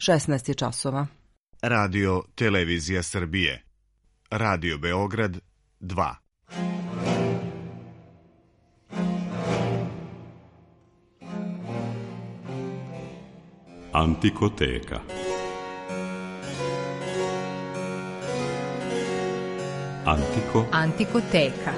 16 je časova. Radio Televizija Srbije. Radio Beograd 2. Antikoteka. Antikoteka.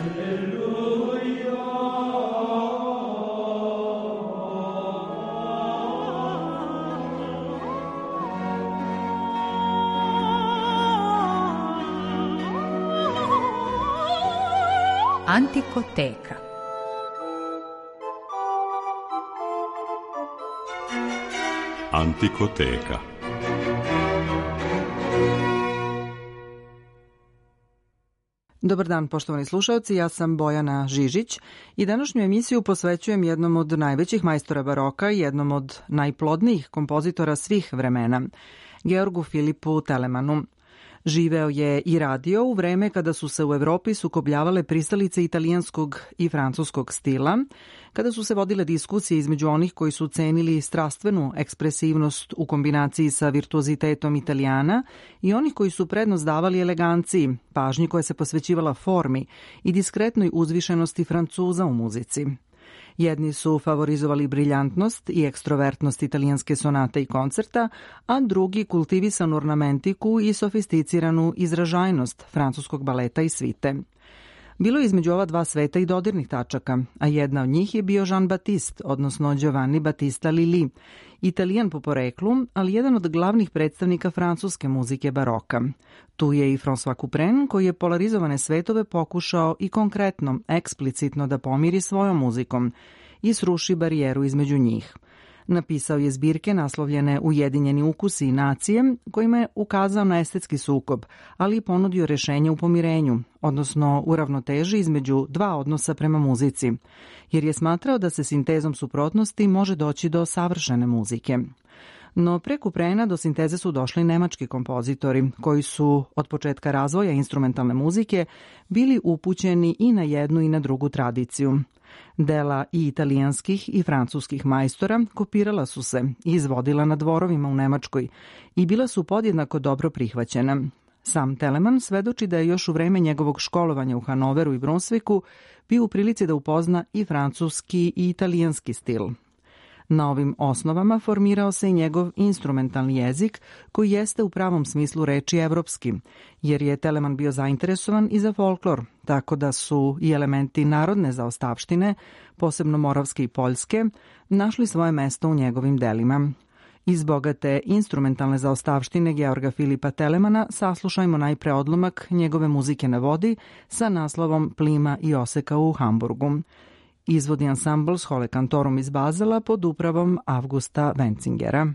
Antikoteka. Antikoteka. Dobar dan, poštovani slušalci, ja sam Bojana Žižić i današnju emisiju posvećujem jednom od najvećih majstora baroka i jednom od najplodnijih kompozitora svih vremena, Georgu Filipu Telemanu. Živeo je i radio u vreme kada su se u Evropi sukobljavale pristalice italijanskog i francuskog stila, kada su se vodile diskusije između onih koji su cenili strastvenu ekspresivnost u kombinaciji sa virtuozitetom Italijana i onih koji su prednost davali eleganciji, pažnji koja se posvećivala formi i diskretnoj uzvišenosti Francuza u muzici. Jedni su favorizovali briljantnost i ekstrovertnost italijanske sonate i koncerta, a drugi kultivisanu ornamentiku i sofisticiranu izražajnost francuskog baleta i svite. Bilo je između ova dva sveta i dodirnih tačaka, a jedna od njih je bio Jean Baptiste, odnosno Giovanni Battista Lully, Italijan po poreklu, ali jedan od glavnih predstavnika francuske muzike baroka. Tu je i François Couperin, koji je polarizovane svetove pokušao i konkretno, eksplicitno da pomiri svojom muzikom i sruši barijeru između njih. Napisao je zbirke naslovljene Ujedinjeni ukusi i nacije, kojima je ukazao na estetski sukob, ali i ponudio rešenje u pomirenju, odnosno u ravnoteži između dva odnosa prema muzici, jer je smatrao da se sintezom suprotnosti može doći do savršene muzike. No pre Couperina do sinteze su došli nemački kompozitori, koji su od početka razvoja instrumentalne muzike bili upućeni i na jednu i na drugu tradiciju. Dela i italijanskih i francuskih majstora kopirala su se i izvodila na dvorovima u Nemačkoj i bila su podjednako dobro prihvaćena. Sam Telemann svedoči da je još u vreme njegovog školovanja u Hanoveru i Brunsviku bio u prilici da upozna i francuski i italijanski stil. Na ovim osnovama formirao se i njegov instrumentalni jezik, koji jeste u pravom smislu reči evropski, jer je Telemann bio zainteresovan i za folklor, tako da su i elementi narodne zaostavštine, posebno moravske i poljske, našli svoje mesto u njegovim delima. Iz bogate instrumentalne zaostavštine Georga Filipa Telemana saslušajmo najpre odlomak njegove muzike na vodi sa naslovom Plima i oseka u Hamburgu. Izvodi ansambl Schole Cantorum iz Bazela pod upravom Augusta Wenzingera.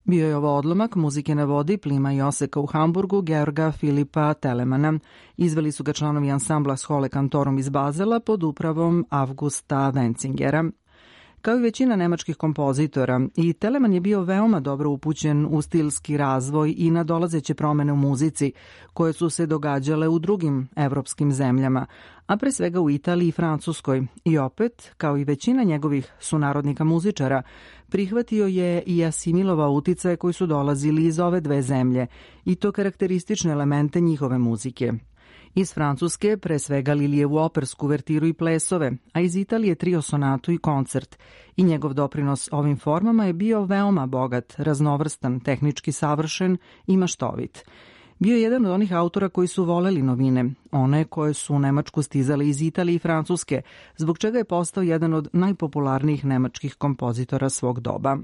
Bio je ovo odlomak muzike na vodi Plima i oseka u Hamburgu Georga Filipa Telemana. Izveli su ga članovi ansambla Schole Cantorum iz Bazela pod upravom Augusta Wencingera. Kao i većina nemačkih kompozitora, i Telemann je bio veoma dobro upućen u stilski razvoj i na dolazeće promene u muzici, koje su se događale u drugim evropskim zemljama, a pre svega u Italiji i Francuskoj. I opet, kao i većina njegovih sunarodnika muzičara, prihvatio je i asimilovao uticaje koji su dolazili iz ove dve zemlje, i to karakteristične elemente njihove muzike. Iz Francuske pre svega Lilijevu opersku uvertiru i plesove, a iz Italije trio sonatu i koncert. I njegov doprinos ovim formama je bio veoma bogat, raznovrstan, tehnički savršen i maštovit. Bio je jedan od onih autora koji su voleli novine, one koje su u Nemačku stizale iz Italije i Francuske, zbog čega je postao jedan od najpopularnijih nemačkih kompozitora svog doba.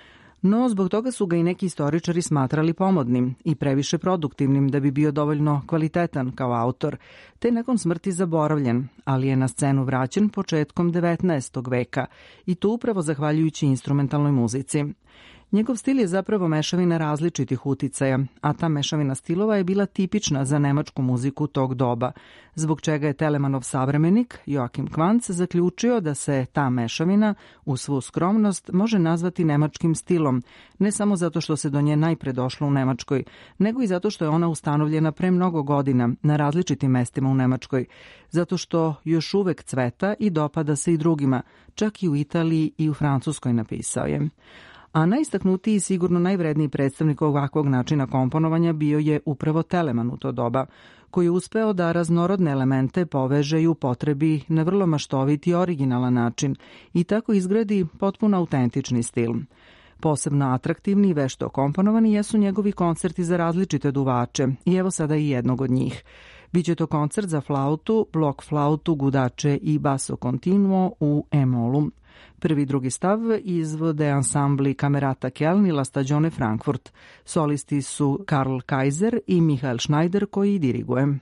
No, zbog toga su ga i neki istoričari smatrali pomodnim i previše produktivnim da bi bio dovoljno kvalitetan kao autor, te nakon smrti zaboravljen, ali je na scenu vraćen početkom 19. veka i to upravo zahvaljujući instrumentalnoj muzici. Njegov stil je zapravo mešavina različitih uticaja, a ta mešavina stilova je bila tipična za nemačku muziku tog doba, zbog čega je Telemannov savremenik Joachim Quantz zaključio da se ta mešavina, u svu skromnost, može nazvati nemačkim stilom, ne samo zato što se do nje najpre došlo u Nemačkoj, nego i zato što je ona ustanovljena pre mnogo godina na različitim mestima u Nemačkoj, zato što još uvek cveta i dopada se i drugima, čak i u Italiji i u Francuskoj, napisao je. A najistaknutiji i sigurno najvredniji predstavnik ovakvog načina komponovanja bio je upravo Telemann u to doba, koji je uspeo da raznorodne elemente poveže i upotrebi na vrlo maštovit i originalan način i tako izgradi potpuno autentični stil. Posebno atraktivni i vešto komponovani jesu njegovi koncerti za različite duvače i evo sada i jednog od njih. Biće to koncert za flautu, blok flautu, gudače i basso continuo u E-molu. Prvi i drugi stav izvode ansambli Camerata Köln i La Stagione Frankfurt. Solisti su Karl Kaiser i Michael Schneider koji diriguje.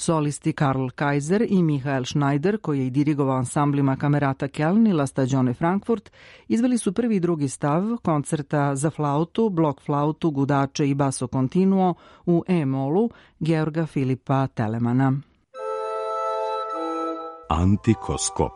Solisti Karl Kaiser i Michael Schneider, koji je i dirigovao ansamblima Kamerata Keln i La Stagione Frankfurt, izveli su prvi i drugi stav koncerta za flautu, blok flautu, gudače i basso continuo u E-molu Georga Filipa Telemana. Antikoskop.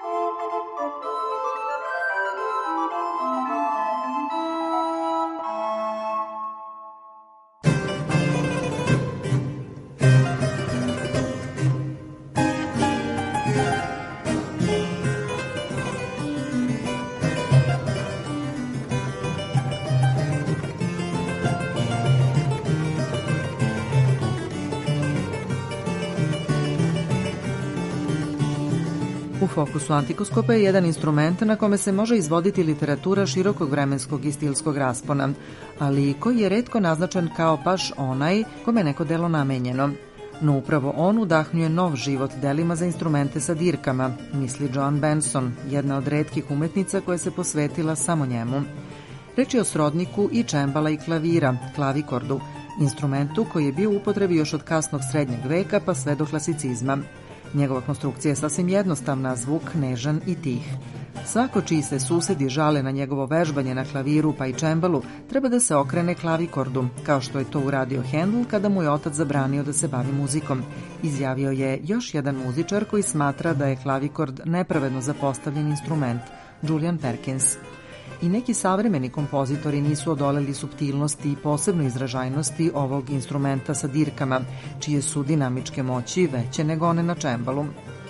U fokusu antikoskopa je jedan instrument na kome se može izvoditi literatura širokog vremenskog i stilskog raspona, ali koji je retko naznačen kao baš onaj kome je neko delo namenjeno. No upravo on udahnjuje nov život delima za instrumente sa dirkama, misli Joan Benson, jedna od retkih umetnica koja se posvetila samo njemu. Reč je o srodniku i čembala i klavira, klavikordu, instrumentu koji je bio u upotrebi još od kasnog srednjeg veka pa sve do klasicizma. Njegova konstrukcija je sasvim jednostavna, zvuk nežan i tih. Svako čiji se susedi žale na njegovo vežbanje na klaviru pa i čembalu treba da se okrene klavikordu, kao što je to uradio Handel kada mu je otac zabranio da se bavi muzikom. Izjavio je još jedan muzičar koji smatra da je klavikord nepravedno zapostavljen instrument, Julian Perkins. I neki savremeni kompozitori nisu odoleli suptilnosti i posebno izražajnosti ovog instrumenta sa dirkama, čije su dinamičke moći veće nego one na čembalu.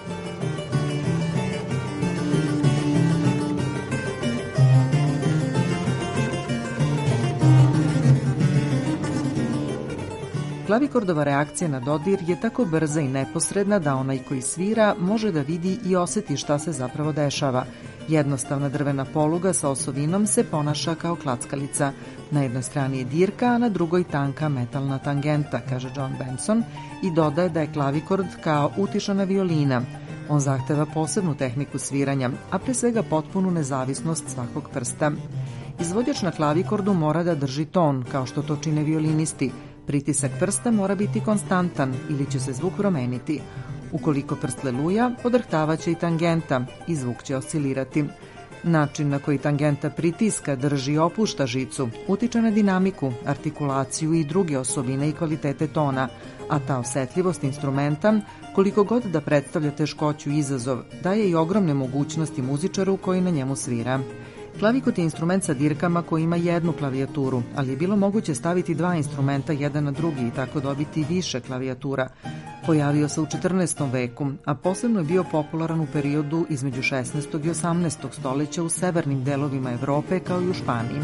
Klavikordova reakcija na dodir je tako brza i neposredna da onaj koji svira može da vidi i oseti šta se zapravo dešava. Jednostavna drvena poluga sa osovinom se ponaša kao klackalica. Na jednoj strani je dirka, a na drugoj tanka metalna tangenta, kaže John Benson, i dodaje da je klavikord kao utišana violina. On zahteva posebnu tehniku sviranja, a pre svega potpunu nezavisnost svakog prsta. Izvođač na klavikordu mora da drži ton, kao što to čine violinisti. Pritisak prsta mora biti konstantan ili će se zvuk promeniti. Ukoliko prst leluja, podrhtavaće i tangenta i zvuk će oscilirati. Način na koji tangenta pritiska, drži i opušta žicu utiče na dinamiku, artikulaciju i druge osobine i kvalitete tona, a ta osetljivost instrumenta, koliko god da predstavlja teškoću i izazov, daje i ogromne mogućnosti muzičaru koji na njemu svira. Klavikot je instrument sa dirkama koji ima jednu klavijaturu, ali je bilo moguće staviti dva instrumenta jedan na drugi i tako dobiti više klavijatura. Pojavio se u 14. veku, a posebno je bio popularan u periodu između 16. i 18. stoljeća u severnim delovima Evrope kao i u Španiji.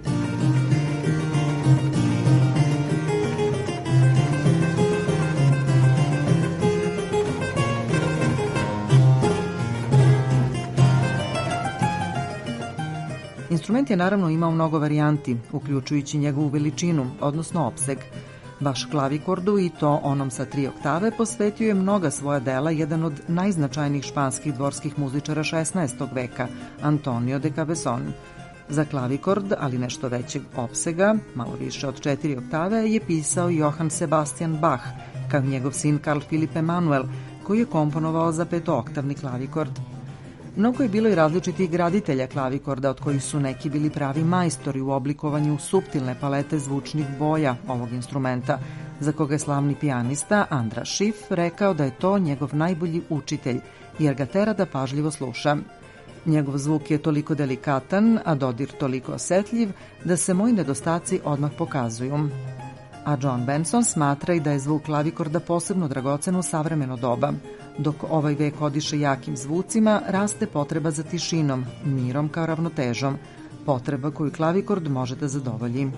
Instrument je naravno imao mnogo varijanti, uključujući njegovu veličinu, odnosno opseg. Baš klavikordu, i to onom sa 3 oktave, posvetio je mnoga svoja dela jedan od najznačajnijih španskih dvorskih muzičara 16. veka, Antonio de Cabezon. Za klavikord, ali nešto većeg opsega, malo više od 4 oktave, je pisao Johann Sebastian Bach, kao njegov sin Karl Philipp Emanuel, koji je komponovao za 5-oktavni klavikord. Mnogo je bilo i različitih graditelja klavikorda, od kojih su neki bili pravi majstori u oblikovanju suptilne palete zvučnih boja ovog instrumenta, za koga je slavni pijanista Andras Schiff rekao da je to njegov najbolji učitelj, jer ga tera da pažljivo sluša. Njegov zvuk je toliko delikatan, a dodir toliko osetljiv, da se moji nedostaci odmah pokazuju. A John Benson smatra i da je zvuk klavikorda posebno dragocen u savremeno doba. Dok ovaj vek odiše jakim zvucima, raste potreba za tišinom, mirom kao ravnotežom, potreba koju klavikord može da zadovolji.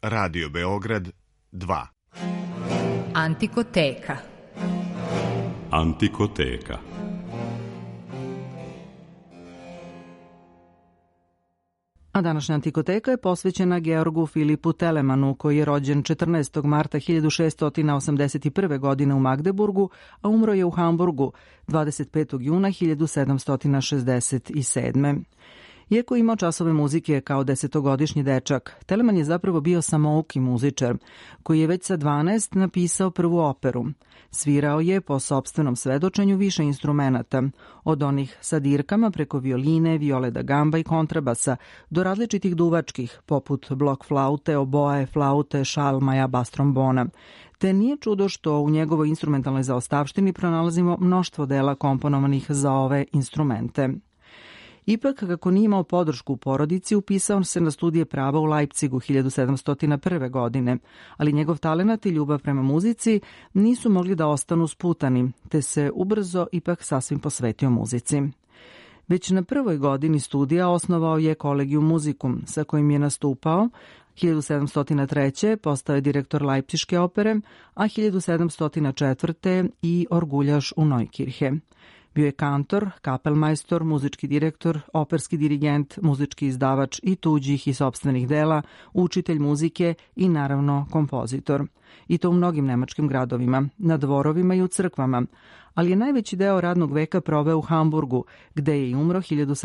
Radio Beograd 2. Antikoteka. Antikoteka. A današnja Antikoteka je posvećena Georgu Filipu Telemanu, koji je rođen 14. marta 1681. godine u Magdeburgu, a umro je u Hamburgu 25. juna 1767. Iako imao časove muzike kao 10-godišnji dečak, Telemann je zapravo bio samouki muzičar, koji je već sa 12 napisao prvu operu. Svirao je po sopstvenom svedočenju više instrumenata, od onih sa dirkama preko violine, viole da gamba i kontrabasa, do različitih duvačkih, poput blok flaute, oboe, flaute, šalmaja, bas trombona. Te nije čudo što u njegovoj instrumentalnoj zaostavštini pronalazimo mnoštvo dela komponovanih za ove instrumente. Ipak, kako nije imao podršku u porodici, upisao se na studije prava u Leipzigu 1701. godine, ali njegov talenat i ljubav prema muzici nisu mogli da ostanu sputani, te se ubrzo ipak sasvim posvetio muzici. Već na prvoj godini studija osnovao je Collegium Musicum, sa kojim je nastupao. 1703. postao je direktor Leipziške opere, a 1704. i orguljaš u Neukirche. Bio je kantor, kapelmajstor, muzički direktor, operski dirigent, muzički izdavač i tuđih i sopstvenih dela, učitelj muzike i naravno kompozitor. I to u mnogim nemačkim gradovima, na dvorovima i u crkvama, ali je najveći deo radnog veka proveo u Hamburgu, gde je i umro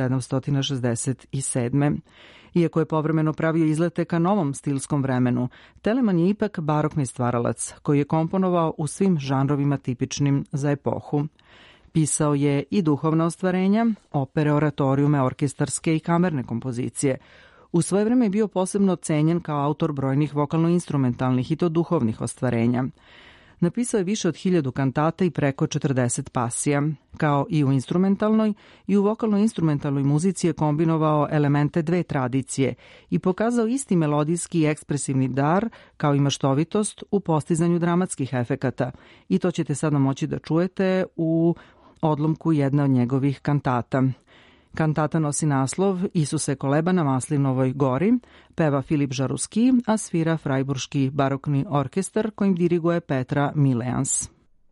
1767. Iako je povremeno pravio izlete ka novom stilskom vremenu, Telemann je ipak barokni stvaralac, koji je komponovao u svim žanrovima tipičnim za epohu. Pisao je i duhovna ostvarenja, opere, oratorijume, orkestarske i kamerne kompozicije. U svoje vreme je bio posebno cenjen kao autor brojnih vokalno-instrumentalnih i to duhovnih ostvarenja. Napisao je više od 1000 kantata i preko 40 pasija. Kao i u instrumentalnoj i u vokalno-instrumentalnoj muzici je kombinovao elemente dve tradicije i pokazao isti melodijski i ekspresivni dar kao i maštovitost u postizanju dramatskih efekata. I to ćete sada moći da čujete u odlomku jedne od njegovih kantata. Kantata nosi naslov Isuse koleba na Maslinovoj gori, peva Filip Žaruski, a svira Frajburški barokni orkestar kojim diriguje Petra Mileans.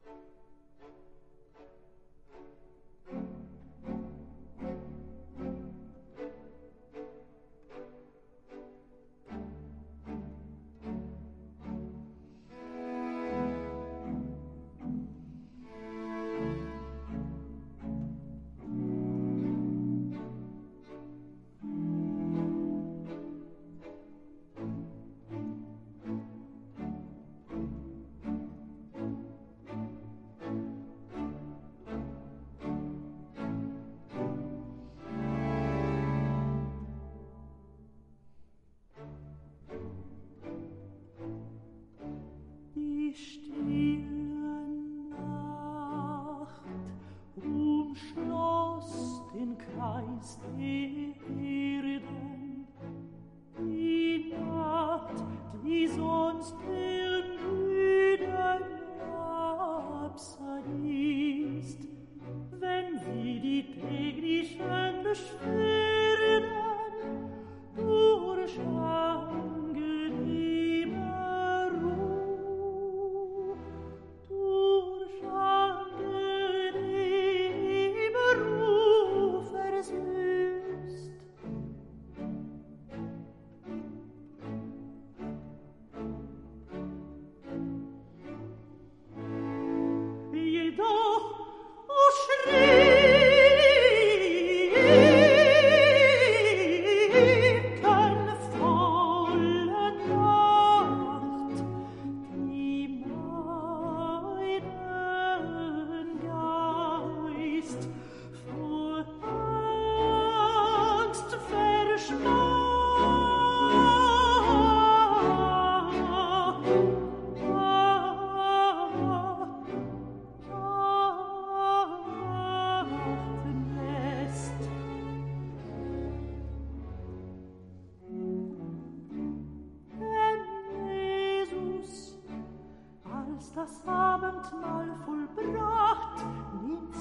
Das Abendmahl vollbracht, nimmt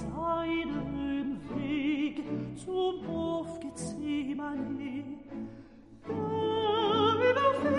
seinen Weg zum Hof Gethsemane. Da überfällt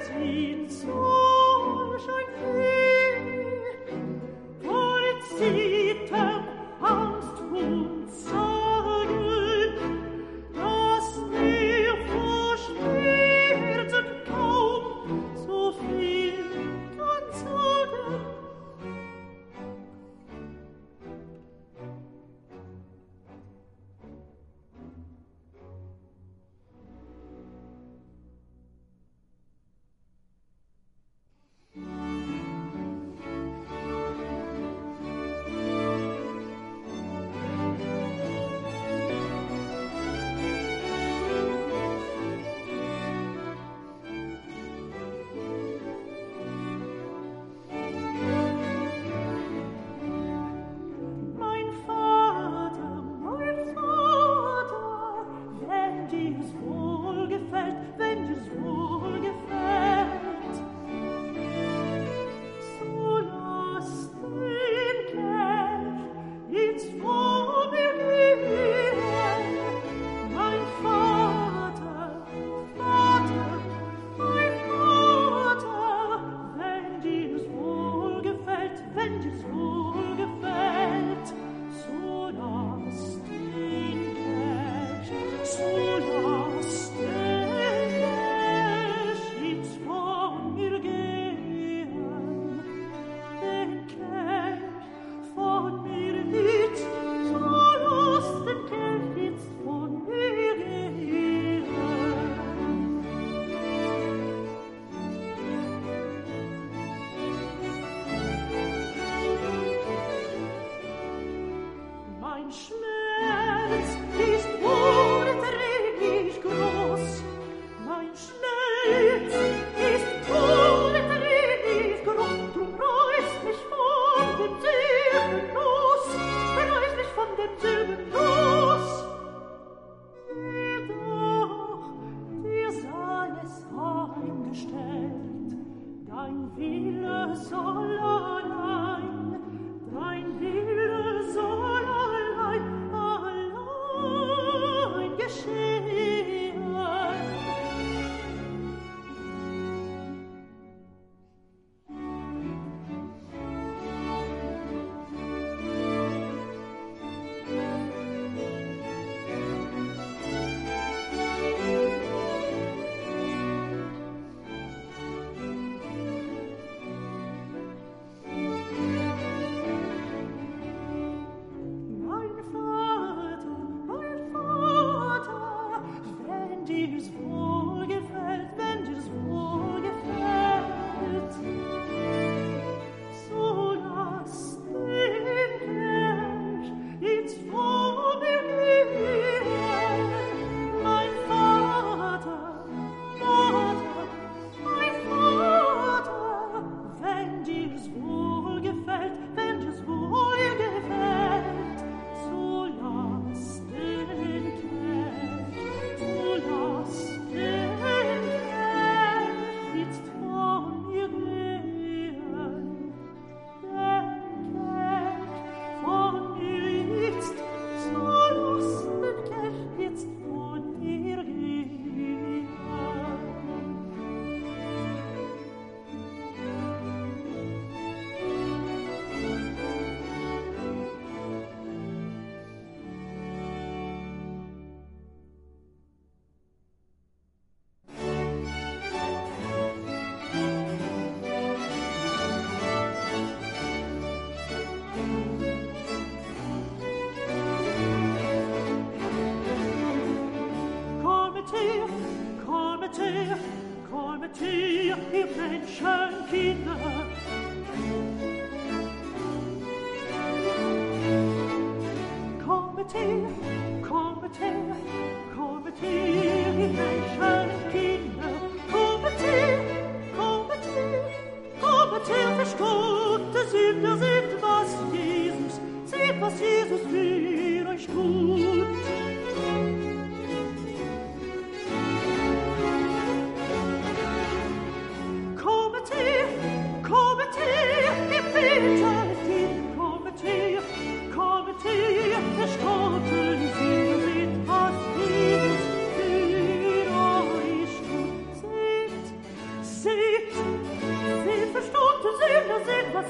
Seht,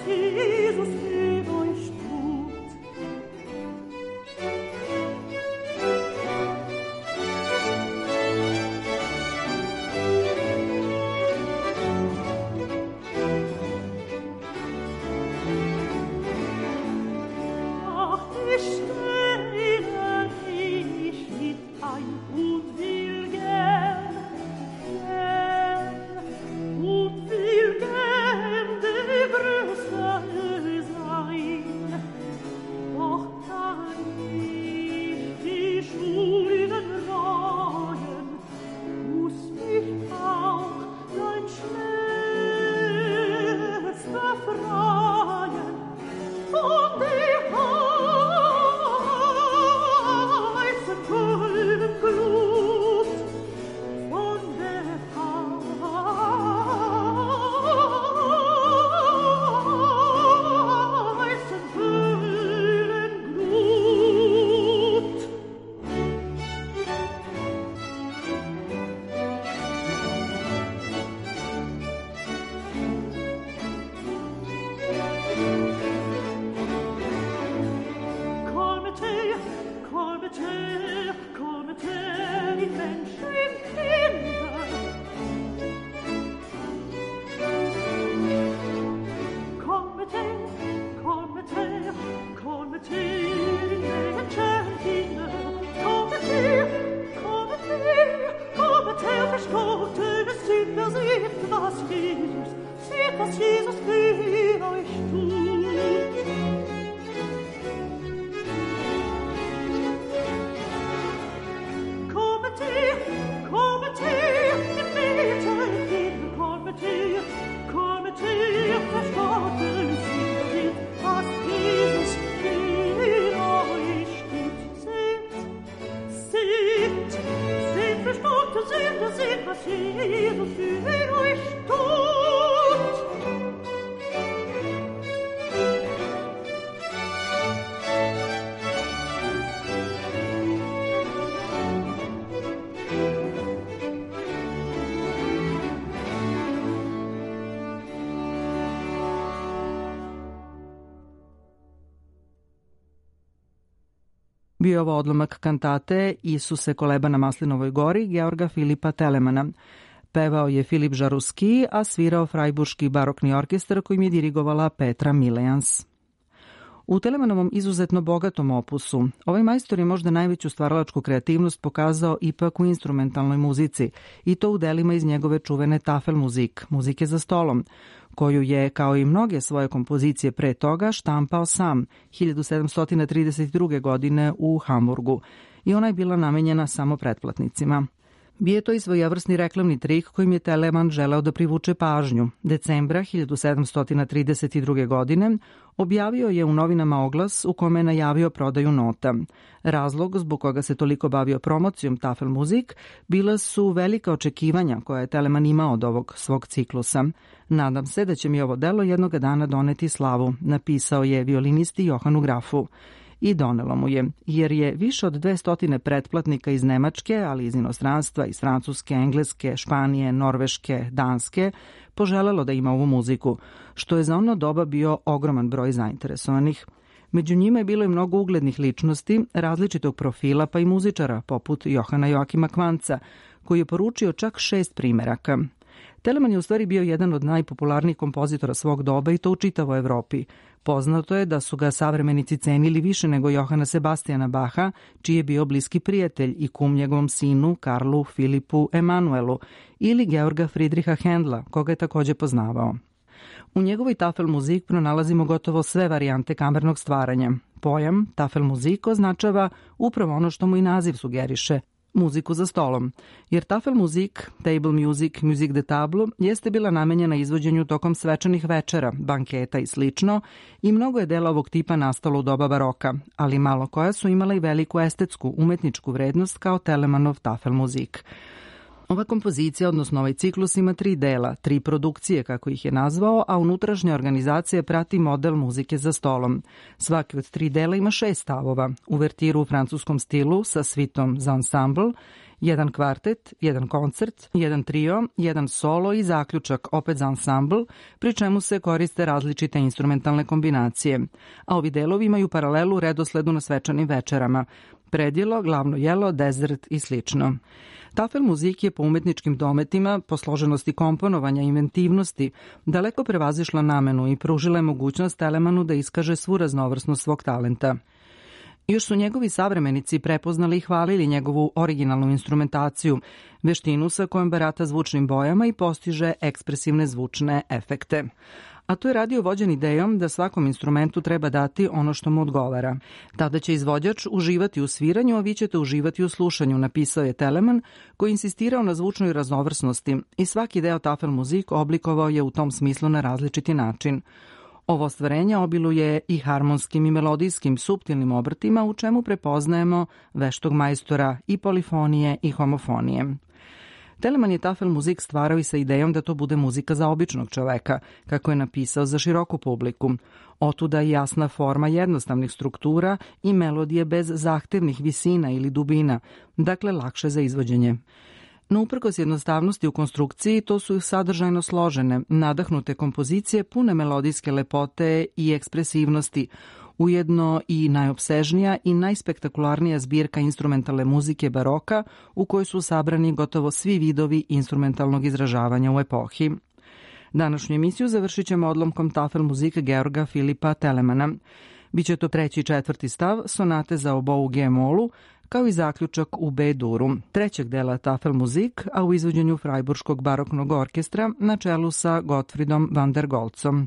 Jesus für euch tut. Ach, die Sterne ich mit ein und will gern, und will gern der Größere sein. Doch kann ich die Schulden reuen, muss mich auch dein Schmerz befreien von der heißen Glut, von der heißen Glut. Kommet her, kommet her, kommet her, die Menschenkinder. Kommet her, kommet her, kommet her, die Menschenkinder. Kommet her, kommet her, kommet her, verstoßene Sünder, seht, was Jesus für euch tut. Kommet her, ihr Mädchen, kommet her, verstoßene Sünder, seht, was Jesus für euch tut. Seht, verstoßene Sünder, seht, was Jesus für euch tut. Bio je ovo odlomak kantate Isuse koleba na Maslinovoj gori Georga Filipa Telemana. Pevao je Filip Žaruski, a svirao Frajburški barokni orkestar kojim je dirigovala Petra Milejans. U Telemanovom izuzetno bogatom opusu ovaj majstor je možda najveću stvaralačku kreativnost pokazao ipak u instrumentalnoj muzici i to u delima iz njegove čuvene Tafelmusik, muzike za stolom, koju je, kao i mnoge svoje kompozicije pre toga, štampao sam 1732. godine u Hamburgu i ona je bila namenjena samo pretplatnicima. Bio je to i svojevrsni reklamni trik kojim je Telemann želeo da privuče pažnju. Decembra 1732. godine objavio je u novinama oglas u kome je najavio prodaju nota. Razlog zbog koga se toliko bavio promocijom Tafelmusik bila su velika očekivanja koja je Telemann imao od ovog svog ciklusa. Nadam se da će mi ovo delo jednoga dana doneti slavu, napisao je violinisti Johanu Grafu. I donelo mu je, jer je više od 200 pretplatnika iz Nemačke, ali iz inostranstva, iz Francuske, Engleske, Španije, Norveške, Danske, poželelo da ima ovu muziku, što je za ono doba bio ogroman broj zainteresovanih. Među njima je bilo i mnogo uglednih ličnosti, različitog profila pa i muzičara, poput Johana Joakima Kvanca, koji je poručio čak 6 primeraka. Telemann je u stvari bio jedan od najpopularnijih kompozitora svog doba i to u čitavoj Evropi. Poznato je da su ga savremenici cenili više nego Johana Sebastijana Baha, čiji je bio bliski prijatelj i kum njegovom sinu Karlu Filipu Emanuelu, ili Georga Friedricha Händla, koga je takođe poznavao. U njegovoj Tafelmusik pronalazimo gotovo sve varijante kamernog stvaranja. Pojam Tafelmusik označava upravo ono što mu i naziv sugeriše, muziku za stolom, jer Tafelmusik, table music, musique de table, jeste bila namenjena izvođenju tokom svečanih večera, banketa i slično, i mnogo je dela ovog tipa nastalo u doba baroka, ali malo koja su imala i veliku estetsku, umetničku vrednost kao Telemannov Tafelmusik. Ova kompozicija, odnosno ovaj ciklus, ima 3 dela, 3 produkcije, kako ih je nazvao, a unutrašnja organizacija prati model muzike za stolom. Svaki od 3 dela ima 6 stavova, uvertiru u francuskom stilu sa svitom za ensemble, jedan kvartet, jedan koncert, jedan trio, jedan solo i zaključak opet za ansambl, pri čemu se koriste različite instrumentalne kombinacije. A ovi delovi imaju paralelu redosledu na svečanim večerama, predjelo, glavno jelo, dezert i slično. Tafelmusik je po umetničkim dometima, po složenosti komponovanja i inventivnosti, daleko prevazišla namenu i pružila je mogućnost Telemanu da iskaže svu raznovrsnost svog talenta. Još su njegovi savremenici prepoznali i hvalili njegovu originalnu instrumentaciju, veštinu sa kojom barata zvučnim bojama i postiže ekspresivne zvučne efekte. A to je radio vođen idejom da svakom instrumentu treba dati ono što mu odgovara. Tada će izvođač uživati u sviranju, a vi ćete uživati u slušanju, napisao je Telemann, koji insistirao na zvučnoj raznovrsnosti i svaki deo Tafelmusik oblikovao je u tom smislu na različiti način. Ovo ostvarenje obiluje i harmonskim i melodijskim suptilnim obrtima u čemu prepoznajemo veštog majstora i polifonije i homofonije. Telemann je Tafelmusik stvarao i sa idejom da to bude muzika za običnog čoveka, kako je napisao za široku publiku. Otuda i jasna forma jednostavnih struktura i melodije bez zahtevnih visina ili dubina, dakle lakše za izvođenje. No uprkos jednostavnosti u konstrukciji, to su sadržajno složene, nadahnute kompozicije pune melodijske lepote i ekspresivnosti, ujedno i najopsežnija i najspektakularnija zbirka instrumentalne muzike baroka u kojoj su sabrani gotovo svi vidovi instrumentalnog izražavanja u epohi. Današnju emisiju završit ćemo odlomkom Tafelmusik Georga Filipa Telemana. Biće to 3. i 4. stav sonate za obou G-molu, kao i zaključak u B-duru, trećeg dela Tafelmusik, a u izvođenju Frajburškog baroknog orkestra na čelu sa Gottfriedom van der Goltzom.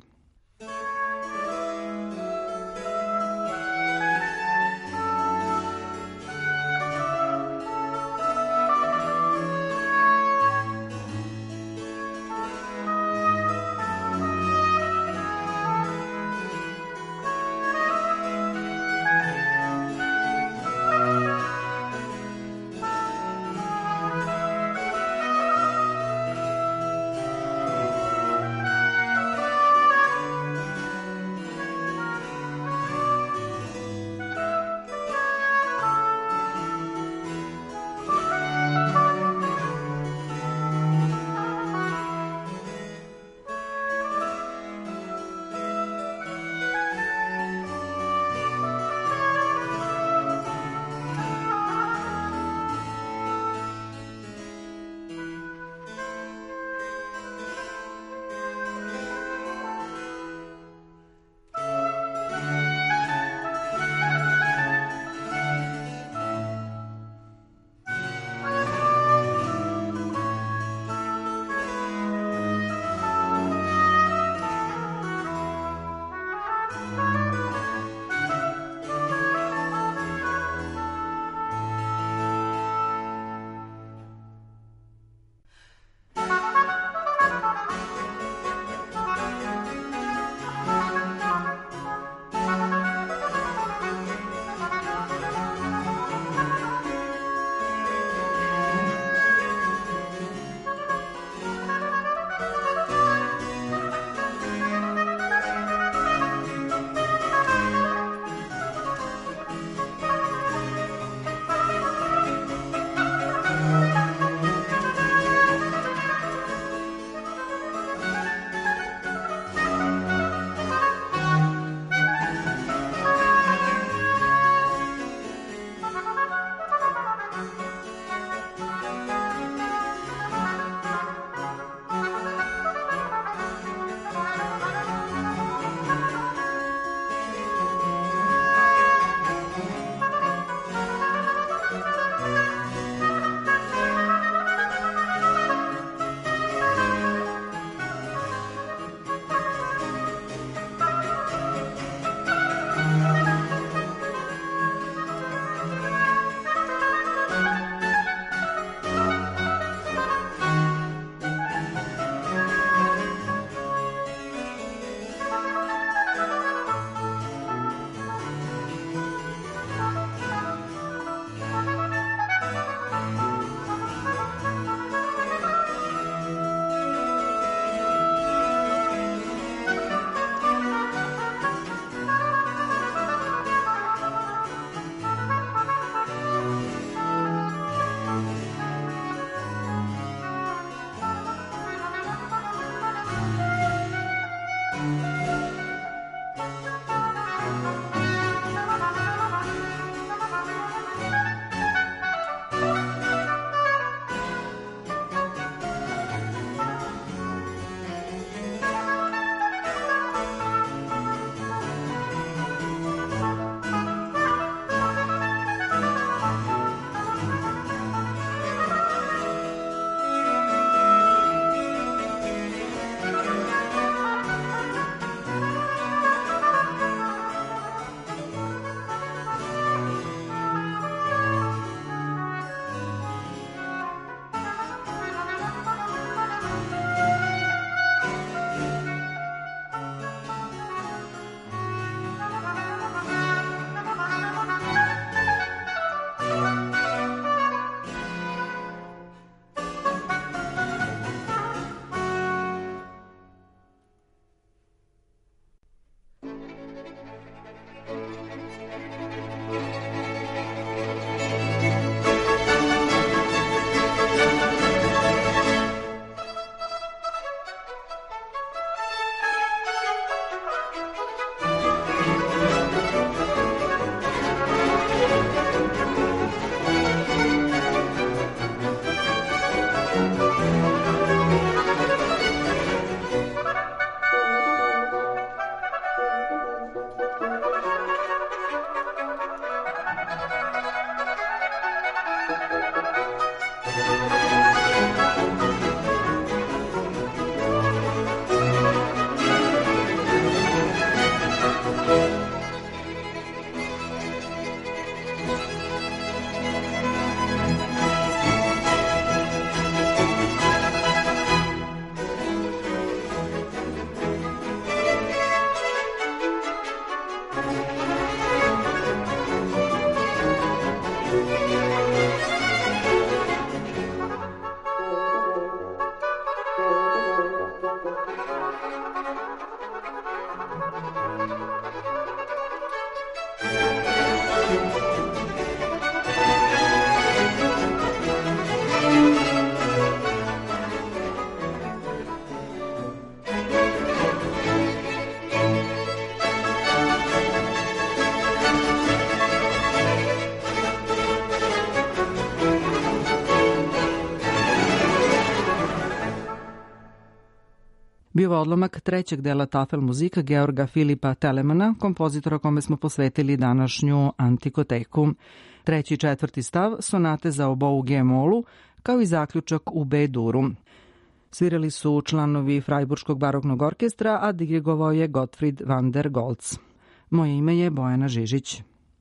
Bio je odlomak trećeg dela Tafel muzika Georga Filipa Telemana, kompozitora kome smo posvetili današnju antikoteku. Treći i četvrti stav, sonate za obou G-molu, kao i zaključak u B-duru. Svirali su članovi Frajburškog baroknog orkestra, a dirigovao je Gottfried van der Goltz. Moje ime je Bojana Žižić.